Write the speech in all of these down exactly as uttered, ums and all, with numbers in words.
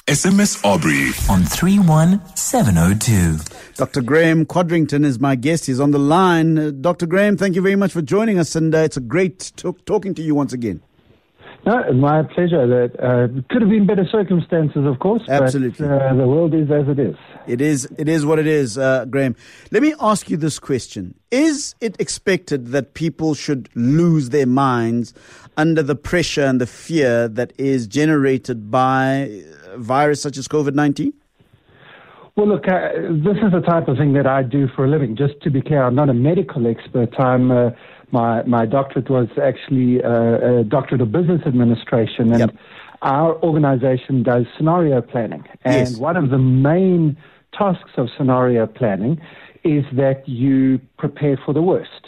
S M S Aubrey on three one seven oh two. Doctor Graham Codrington is my guest. He's on the line. Uh, Doctor Graham, thank you very much for joining us, and uh, it's a great talk- talking to you once again. No, my pleasure. That uh, could have been better circumstances, of course. Absolutely. But, uh, the world is as it is. It is. It is what it is, uh, Graham. Let me ask you this question: is it expected that people should lose their minds under the pressure and the fear that is generated by a virus such as COVID nineteen? Well, look, uh, this is the type of thing that I do for a living. Just to be clear, I'm not a medical expert. I'm uh, my my doctorate was actually uh, a doctorate of business administration, and Yep. our organization does scenario planning. And Yes. one of the main tasks of scenario planning is that you prepare for the worst.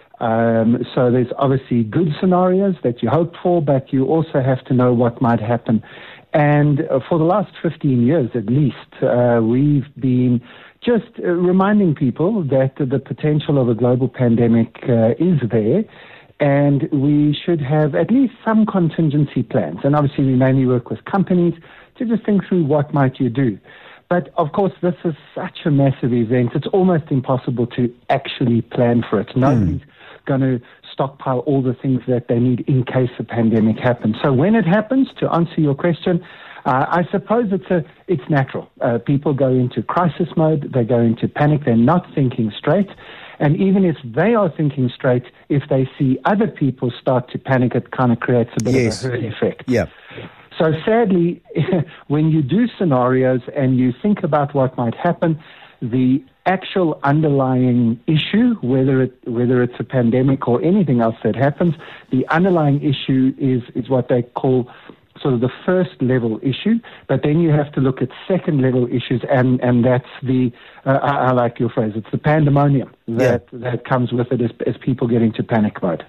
Um, so there's obviously good scenarios that you hope for, but you also have to know what might happen. And uh, for the last fifteen years at least, uh, we've been just uh, reminding people that the potential of a global pandemic uh, is there, and we should have at least some contingency plans. And obviously we mainly work with companies to just think through what might you do. But of course, this is such a massive event, it's almost impossible to actually plan for it. Nobody's going to stockpile all the things that they need in case a pandemic happens. So when it happens, to answer your question, uh, I suppose it's a it's natural. Uh, people go into crisis mode, they go into panic, they're not thinking straight. And even if they are thinking straight, if they see other people start to panic, it kind of creates a bit Yes. of a herd effect. Yeah. So sadly, when you do scenarios and you think about what might happen, the actual underlying issue, whether it whether it's a pandemic or anything else that happens, the underlying issue is is what they call sort of the first level issue. But then you have to look at second level issues, and, and that's the uh, I, I like your phrase. It's the pandemonium that Yeah. that comes with it as, as people get into panic mode.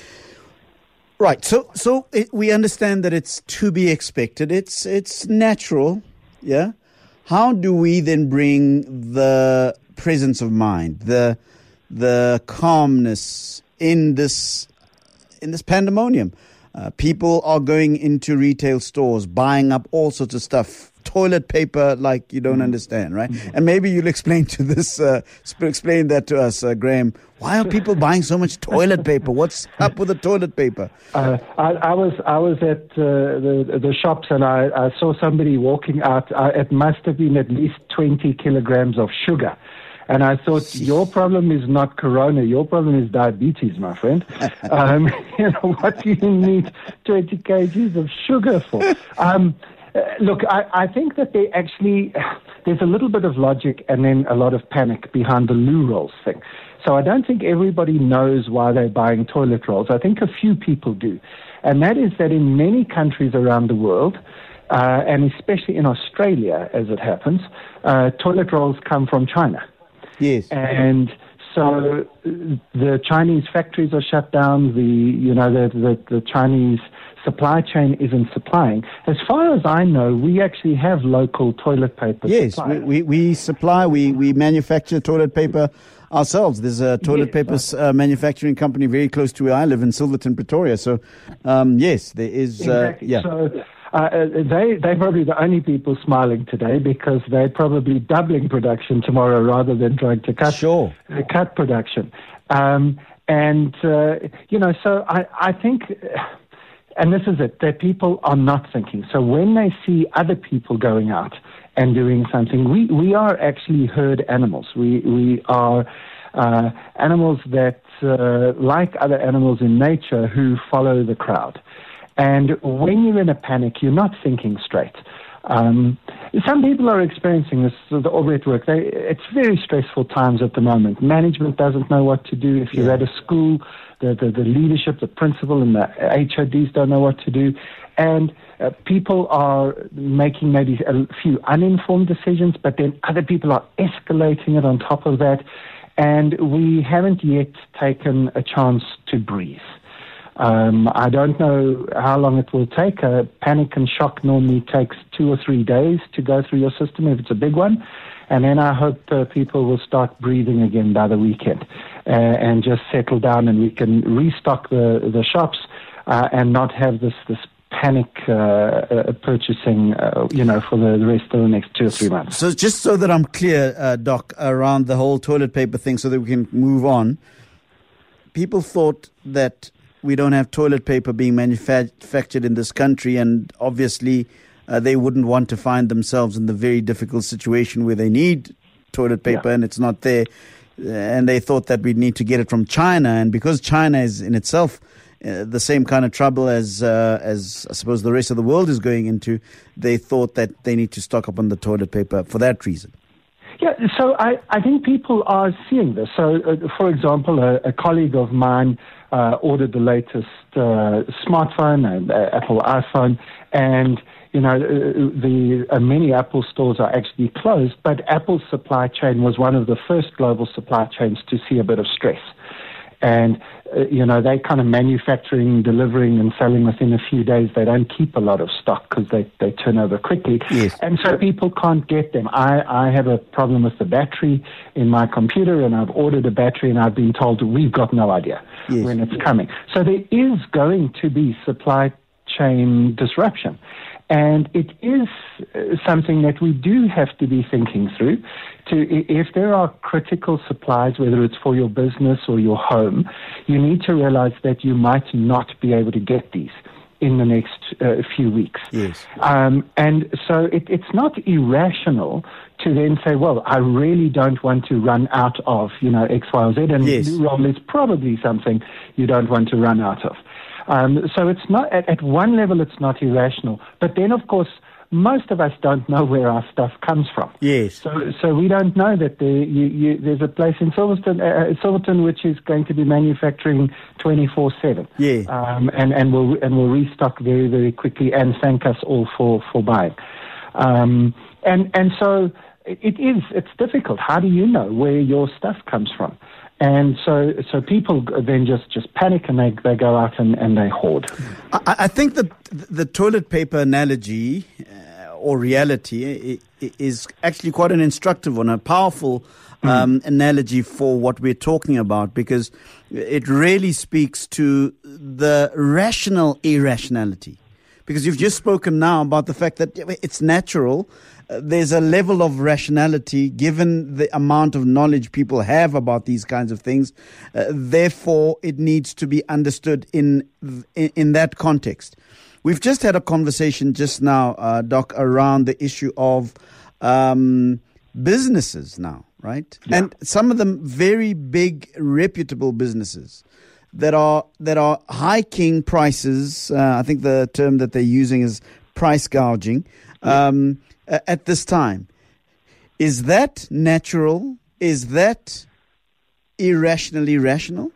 Right. So, so it, we understand that it's to be expected. It's it's natural. Yeah. How do we then bring the presence of mind, the the calmness in this in this pandemonium? Uh, people are going into retail stores, buying up all sorts of stuff, toilet paper like you don't understand, right? And maybe you'll explain to this, uh, sp- explain that to us, uh, Graham. Why are people buying so much toilet paper? What's up with the toilet paper? Uh, I, I was I was at uh, the the shops, and I, I saw somebody walking out. Uh, it must have been at least twenty kilograms of sugar. And I thought, your problem is not corona, your problem is diabetes, my friend. um, you know, what do you need twenty kilograms of sugar for? Um, uh, look, I, I think that they actually, there's a little bit of logic and then a lot of panic behind the loo rolls thing. So I don't think everybody knows why they're buying toilet rolls. I think a few people do. And that is that in many countries around the world, uh, and especially in Australia, as it happens, uh, toilet rolls come from China. Yes. And so the Chinese factories are shut down. The you know the, the the Chinese supply chain isn't supplying. As far as I know, we actually have local toilet paper. Yes, suppliers. we, we we supply, we we manufacture toilet paper ourselves. There's a toilet Yes, paper uh, manufacturing company very close to where I live in Silverton, Pretoria. So, um, yes, there is. Exactly. Uh, yeah. So uh, they they're probably the only people smiling today because they're probably doubling production tomorrow rather than trying to cut Sure. uh, cut production. Um, and uh, you know, so I I think. And this is it, that people are not thinking. So when they see other people going out and doing something, we, we are actually herd animals. We, we are uh, animals that, uh, like other animals in nature, who follow the crowd. And when you're in a panic, you're not thinking straight. Um, some people are experiencing this, the Aubrey at work. They, it's very stressful times at the moment. Management doesn't know what to do. If you're Yeah. at a school, the, the, the leadership, the principal, and the H O Ds don't know what to do. And uh, people are making maybe a few uninformed decisions, but then other people are escalating it on top of that. And we haven't yet taken a chance to breathe. Um, I don't know how long it will take. Uh, panic and shock normally takes two or three days to go through your system if it's a big one. And then I hope uh, people will start breathing again by the weekend uh, and just settle down, and we can restock the, the shops uh, and not have this, this panic uh, uh, purchasing, uh, you know, for the, the rest of the next two or three months. So just so that I'm clear, uh, Doc, around the whole toilet paper thing so that we can move on, people thought that we don't have toilet paper being manufactured in this country, and obviously uh, they wouldn't want to find themselves in the very difficult situation where they need toilet paper yeah. and it's not there. And they thought that we'd need to get it from China. And because China is in itself uh, the same kind of trouble as, uh, as I suppose the rest of the world is going into, they thought that they need to stock up on the toilet paper for that reason. Yeah, so I, I think people are seeing this. So, uh, for example, a, a colleague of mine uh, ordered the latest uh, smartphone, an uh, Apple iPhone, and you know, the uh, many Apple stores are actually closed, but Apple's supply chain was one of the first global supply chains to see a bit of stress. And, uh, you know, they kind of manufacturing, delivering and selling within a few days. They don't keep a lot of stock because they, they turn over quickly. Yes. And so people can't get them. I, I have a problem with the battery in my computer, and I've ordered a battery and I've been told we've got no idea yes. when it's coming. So there is going to be supply chain disruption. And it is something that we do have to be thinking through. To if there are critical supplies, whether it's for your business or your home, you need to realize that you might not be able to get these in the next uh, few weeks. Yes. Um, and so it, it's not irrational to then say, well, I really don't want to run out of, you know, X, Y, or Z. And yes. Blue Roll is probably something you don't want to run out of. Um, so it's not at, at one level it's not irrational, but then of course most of us don't know where our stuff comes from. Yes. So so we don't know that there, you, you, there's a place in Silverton, uh, Silverton which is going to be manufacturing twenty-four seven. Yeah. Um, and and will and will restock very very quickly and thank us all for for buying. Um, and and so it is it's difficult. How do you know where your stuff comes from? And so, so people then just, just panic and they, they go out and, and they hoard. I, I think that the toilet paper analogy uh, or reality is actually quite an instructive one, a powerful um, mm. analogy for what we're talking about, because it really speaks to the rational irrationality. Because you've just spoken now about the fact that it's natural. Uh, there's a level of rationality given the amount of knowledge people have about these kinds of things. Uh, therefore, it needs to be understood in, in in that context. We've just had a conversation just now, uh, Doc, around the issue of um, businesses now, right? Yeah. And some of them very big, reputable businesses that are that are hiking prices. Uh, I think the term that they're using is price gouging. Um, yeah. At this time. Is that natural? Is that irrationally rational?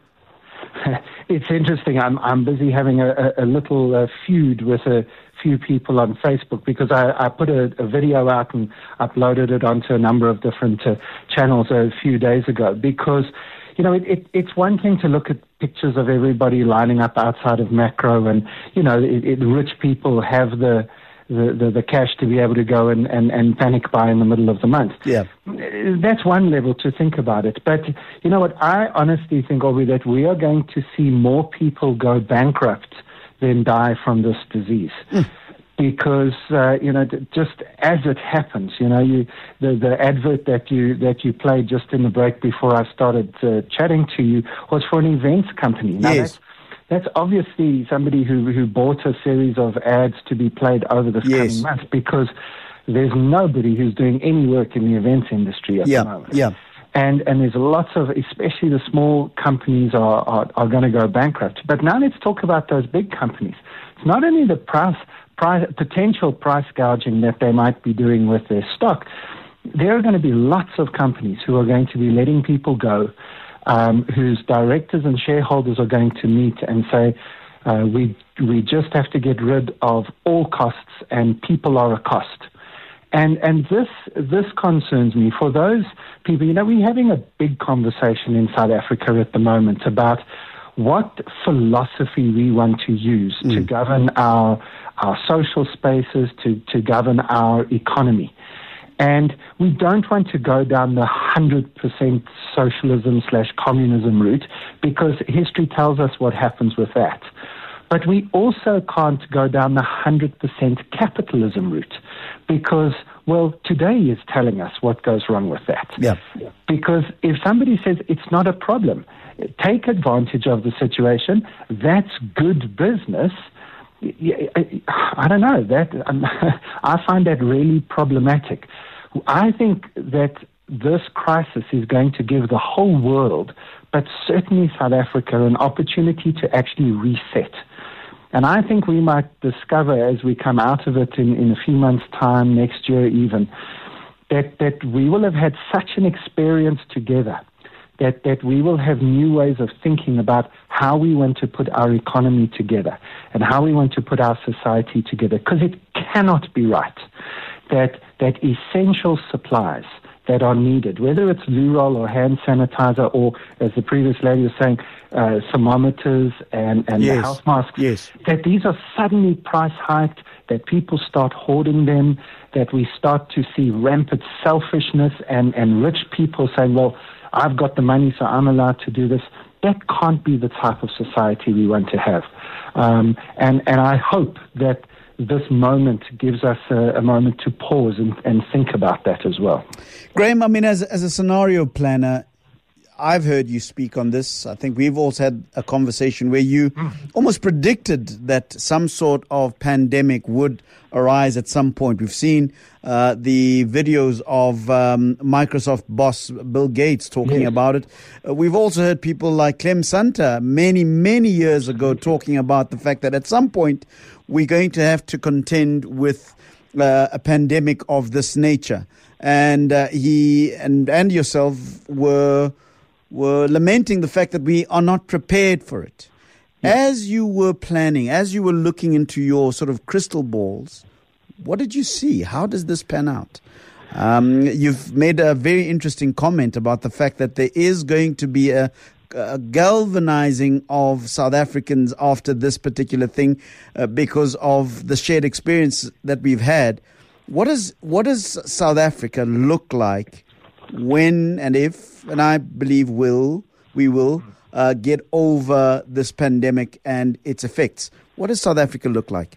It's interesting. I'm I'm busy having a, a little uh, feud with a few people on Facebook because I, I put a, a video out and uploaded it onto a number of different uh, channels a few days ago because, you know, it, it, it's one thing to look at pictures of everybody lining up outside of Makro and, you know, it, it, rich people have the The, the, the cash to be able to go and, and, and panic buy in the middle of the month. Yeah. That's one level to think about it. But you know what? I honestly think, Aubrey, that we are going to see more people go bankrupt than die from this disease. Mm. Because, uh, you know, just as it happens, you know, you, the, the advert that you, that you played just in the break before I started uh, chatting to you was for an events company. Now, yes. That's, That's obviously somebody who, who bought a series of ads to be played over this yes. coming month because there's nobody who's doing any work in the events industry at yeah, the moment. Yeah. And and there's lots of, especially the small companies are, are, are going to go bankrupt. But now let's talk about those big companies. It's not only the price, price potential price gouging that they might be doing with their stock. There are going to be lots of companies who are going to be letting people go. Um, whose directors and shareholders are going to meet and say, uh, we we just have to get rid of all costs and people are a cost. And and this this concerns me. For those people, you know, we're having a big conversation in South Africa at the moment about what philosophy we want to use mm. to govern our our social spaces, to, to govern our economy. And we don't want to go down the one hundred percent socialism slash communism route because history tells us what happens with that. But we also can't go down the one hundred percent capitalism route because, well, today is telling us what goes wrong with that. Yeah. Because if somebody says it's not a problem, take advantage of the situation, that's good business. I don't know. That um, I find that really problematic. I think that this crisis is going to give the whole world, but certainly South Africa, an opportunity to actually reset. And I think we might discover as we come out of it in, in a few months' time, next year even, that, that we will have had such an experience together that, that we will have new ways of thinking about how we want to put our economy together and how we want to put our society together. Because it cannot be right that, that essential supplies that are needed, whether it's Lurol or hand sanitizer or, as the previous lady was saying, uh, thermometers and, and yes. the house masks, yes. that these are suddenly price hiked, that people start hoarding them, that we start to see rampant selfishness and, and rich people saying, well, I've got the money, so I'm allowed to do this. That can't be the type of society we want to have. Um, and, and I hope that this moment gives us a, a moment to pause and, and think about that as well. Graham, I mean, as, as a scenario planner, I've heard you speak on this. I think we've also had a conversation where you mm. almost predicted that some sort of pandemic would arise at some point. We've seen uh, the videos of um, Microsoft boss Bill Gates talking yes. about it. Uh, we've also heard people like Clem Santa many, many years ago talking about the fact that at some point we're going to have to contend with uh, a pandemic of this nature. And uh, he and, and yourself were were lamenting the fact that we are not prepared for it. Yeah. As you were planning, as you were looking into your sort of crystal balls, what did you see? How does this pan out? Um, you've made a very interesting comment about the fact that there is going to be a, a galvanizing of South Africans after this particular thing uh, because of the shared experience that we've had. What is what does South Africa look like when and if, and I believe will, we will uh, get over this pandemic and its effects? What does South Africa look like?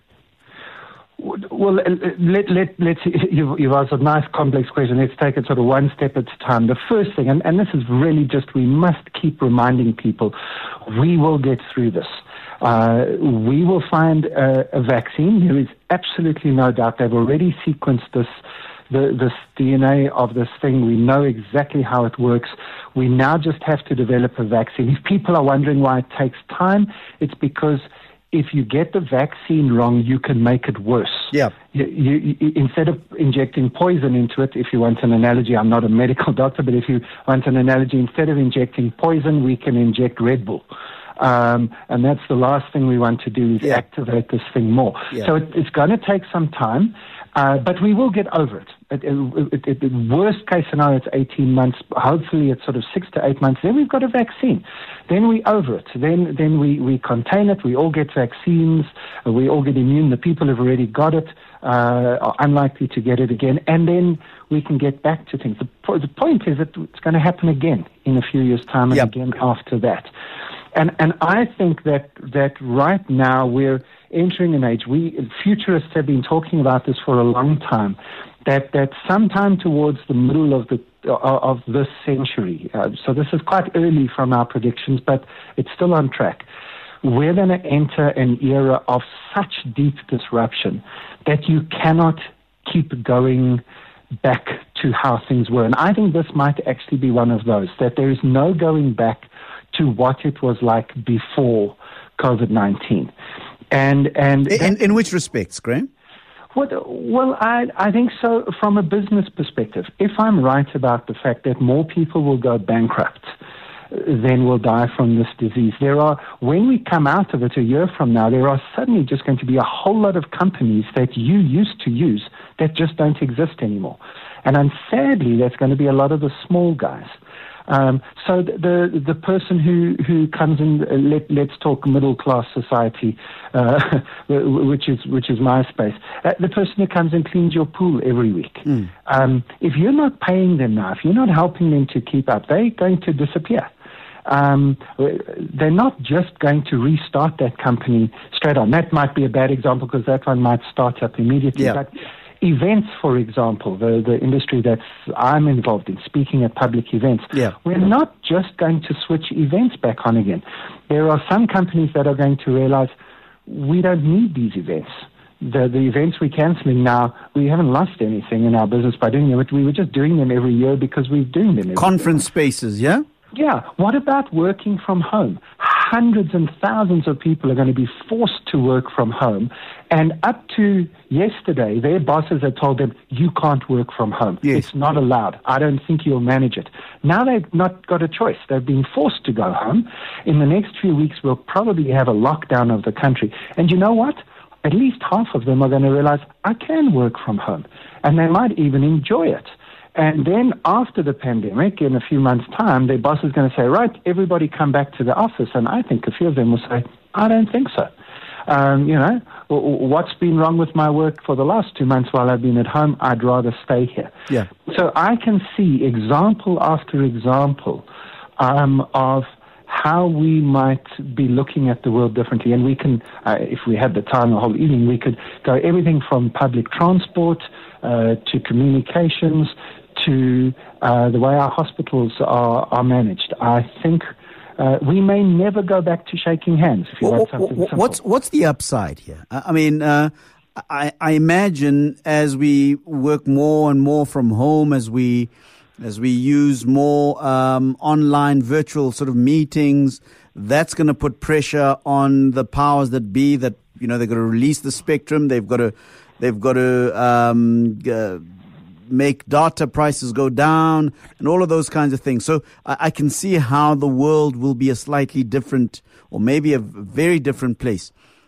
Well, let, let, let's, you've, you've asked a nice complex question. Let's take it sort of one step at a time. The first thing, and, and this is really just, we must keep reminding people, we will get through this. Uh, we will find a, a vaccine. There is absolutely no doubt. They've already sequenced this, the, this D N A of this thing. We know exactly how it works. We now just have to develop a vaccine. If people are wondering why it takes time, it's because if you get the vaccine wrong, you can make it worse. Yeah. You, you, you, instead of injecting poison into it, if you want an analogy, I'm not a medical doctor, but if you want an analogy, instead of injecting poison, we can inject Red Bull. Um, and that's the last thing we want to do is yeah. activate this thing more. Yeah. So it, it's going to take some time, uh, but we will get over it. It, it, it, it. Worst case scenario, it's eighteen months. Hopefully, it's sort of six to eight months. Then we've got a vaccine. Then we over it. Then then we, we contain it. We all get vaccines. We all get immune. The people who've already got it uh, are unlikely to get it again. And then we can get back to things. The, the point is that it's going to happen again in a few years' time and yep. again after that. And and I think that that right now we're entering an age. We futurists have been talking about this for a long time. That that sometime towards the middle of the uh, of this century. Uh, so this is quite early from our predictions, but it's still on track. We're going to enter an era of such deep disruption that you cannot keep going back to how things were. And I think this might actually be one of those, that there is no going back to what it was like before COVID nineteen. And, and in, in which respects, Graham? What, well, I, I think so from a business perspective. If I'm right about the fact that more people will go bankrupt than will die from this disease, there are, when we come out of it a year from now, there are suddenly just going to be a whole lot of companies that you used to use that just don't exist anymore. And then sadly, that's going to be a lot of the small guys. Um, so the, the the person who who comes in, uh, let let's talk middle class society, uh, which is which is my space. Uh, the person who comes and cleans your pool every week. Mm. Um, if you're not paying them now, if you're not helping them to keep up, they're going to disappear. um, they're not just going to restart that company straight on. That might be a bad example because that one might start up immediately. Yeah. But events, for example, the, the industry that I'm involved in, speaking at public events, Yeah. we're not just going to switch events back on again. There are some companies that are going to realize we don't need these events. The, the events we're cancelling now, we haven't lost anything in our business by doing them. We were just doing them every year because we're doing them every Conference year. spaces, yeah? Yeah. What about working from home? Hundreds and thousands of people are going to be forced to work from home. And up to yesterday, their bosses had told them, you can't work from home. Yes. It's not allowed. I don't think you'll manage it. Now they've not got a choice. They've been forced to go home. In the next few weeks, we'll probably have a lockdown of the country. And you know what? At least half of them are going to realize, I can work from home. And they might even enjoy it. And then after the pandemic, in a few months' time, their boss is going to say, right, everybody come back to the office. And I think a few of them will say, I don't think so. Um, you know, what's been wrong with my work for the last two months while I've been at home? I'd rather stay here. Yeah. So I can see example after example um, of how we might be looking at the world differently. And we can, uh, if we had the time the whole evening, we could go everything from public transport uh, to communications to uh, the way our hospitals are, are managed. I think uh, we may never go back to shaking hands. If you Well, want something wh- wh- simple. what's what's the upside here? I I mean, uh, I, I imagine as we work more and more from home, as we as we use more um, online virtual sort of meetings, that's going to put pressure on the powers that be. That you know they've got to release the spectrum. They've got to they've got to um, uh, make data prices go down and all of those kinds of things. So I, I can see how the world will be a slightly different, or maybe a very different place.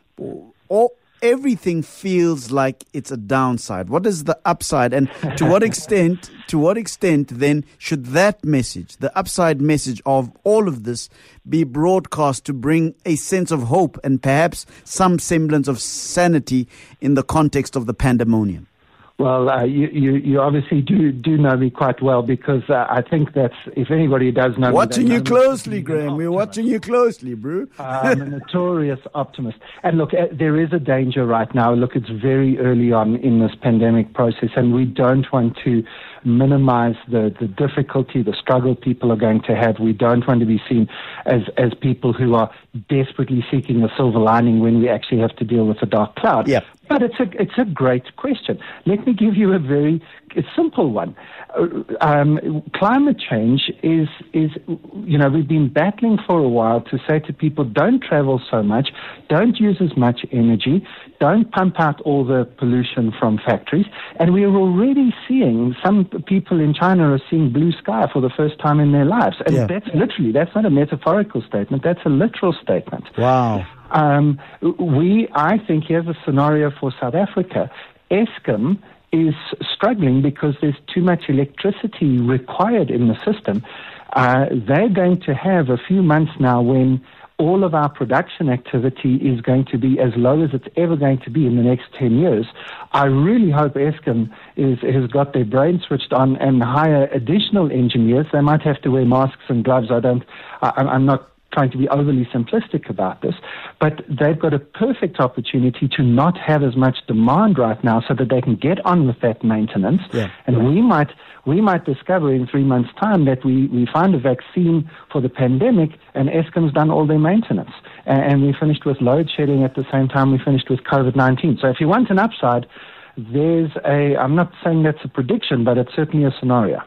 Or everything feels like it's a downside. What is the upside, and to what extent? To what extent then should that message, the upside message of all of this, be broadcast to bring a sense of hope and perhaps some semblance of sanity in the context of the pandemonium? Well, uh, you, you you obviously do do know me quite well because uh, I think that's, if anybody does know Watching me, you they know me closely, to be an Graham. We're optimist. watching you closely, bro. I'm a notorious optimist. And look, uh, there is a danger right now. Look, it's very early on in this pandemic process, and we don't want to minimize the, the difficulty, the struggle people are going to have. We don't want to be seen as, as people who are desperately seeking a silver lining when we actually have to deal with a dark cloud. Yeah. But it's a it's a great question. Let me give you a very a simple one. Uh, um, climate change is is you know we've been battling for a while to say to people, don't travel so much, don't use as much energy, don't pump out all the pollution from factories, and we are already seeing some people in China are seeing blue sky for the first time in their lives, and Yeah. that's literally, that's not a metaphorical statement, that's a literal statement. Wow. Um, we, I think, here's a scenario for South Africa. Eskom is struggling because there's too much electricity required in the system. Uh, they're going to have a few months now when all of our production activity is going to be as low as it's ever going to be in the next ten years. I really hope Eskom is, has got their brain switched on and hire additional engineers. They might have to wear masks and gloves. I don't, I, I'm not trying to be overly simplistic about this, but they've got a perfect opportunity to not have as much demand right now so that they can get on with that maintenance. Yeah. And we might we might discover in three months' time that we, we find a vaccine for the pandemic and Eskom's done all their maintenance. And, and we finished with load shedding at the same time we finished with COVID nineteen. So if you want an upside, there's a, I'm not saying that's a prediction, but it's certainly a scenario.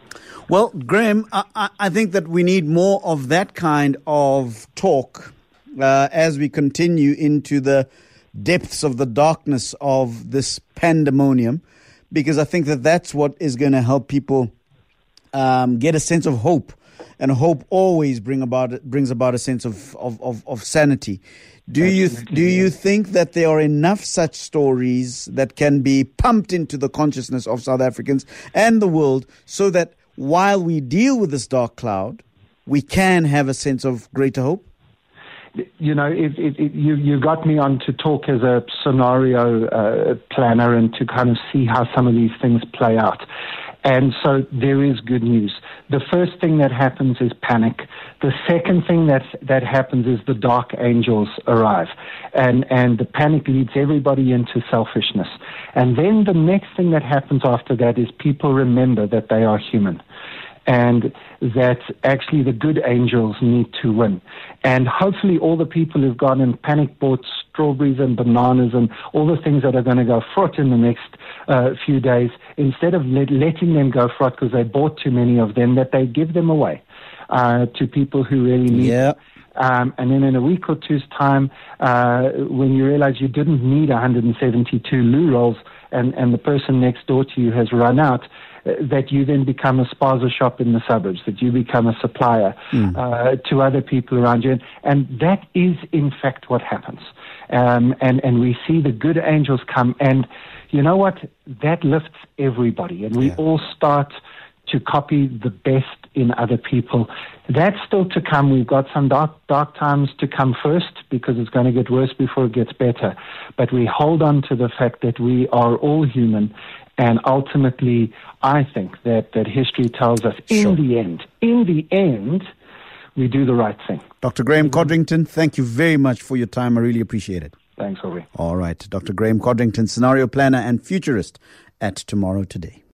Well, Graham, I, I think that we need more of that kind of talk uh, as we continue into the depths of the darkness of this pandemonium, because I think that that's what is going to help people um, get a sense of hope, and hope always bring about brings about a sense of of, of, of sanity. Do you do you think that there are enough such stories that can be pumped into the consciousness of South Africans and the world so that while we deal with this dark cloud, we can have a sense of greater hope? You know, it, it, it, you, you got me on to talk as a scenario uh, planner and to kind of see how some of these things play out. And so there is good news. The first thing that happens is panic. The second thing that that happens is the dark angels arrive. And, and the panic leads everybody into selfishness. And then the next thing that happens after that is people remember that they are human, and that actually the good angels need to win. And hopefully all the people who've gone and panic bought strawberries and bananas and all the things that are going to go fraught in the next uh, few days, instead of let, letting them go fraught because they bought too many of them, that they give them away uh, to people who really need Yeah. them. Um, and then in a week or two's time, uh, when you realize you didn't need one hundred seventy-two loo rolls and, and the person next door to you has run out, uh, that you then become a spaza shop in the suburbs, that you become a supplier mm. uh, to other people around you. And, and that is, in fact, what happens. Um, and, and we see the good angels come. And you know what? That lifts everybody. And we yeah. all start to copy the best in other people. That's still to come. We've got some dark, dark times to come first, because it's going to get worse before it gets better. But we hold on to the fact that we are all human. And ultimately, I think that, that history tells us sure. in the end, in the end, we do the right thing. Doctor Graham Codrington, thank you very much for your time. I really appreciate it. Thanks, Ori. All right. Doctor Graham Codrington, scenario planner and futurist at Tomorrow Today.